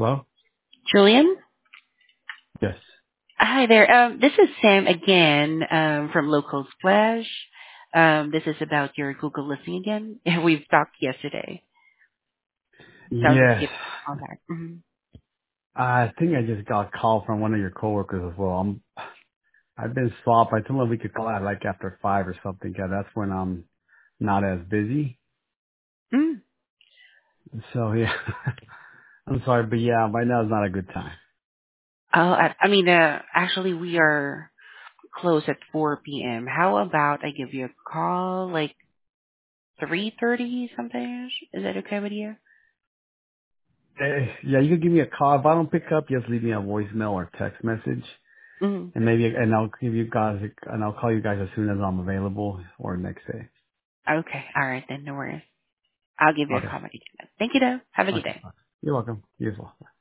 Hello? Julian? Yes. Hi there. This is Sam again from Local Splash. This is about your Google listing again. We've talked yesterday. So I was just Yes. giving you a call back. I think I just got a call from one of your coworkers as well. I've been swapped. I told them we could call out like after 5 or something. Yeah, that's when I'm not as busy. Mm. So yeah, I'm sorry, but yeah, right now is not a good time. Oh, actually, we are closed at 4 p.m. How about I give you a call like 3:30 something? Is that okay with you? Yeah, you could give me a call. If I don't pick up, just leave me a voicemail or text message. Mm. And I'll give you guys, and I'll call you guys as soon as I'm available or next day. Okay. All right then. No worries. I'll give you a Okay. call back again. Thank you, though. Have a good Okay. day. You're welcome. You as well.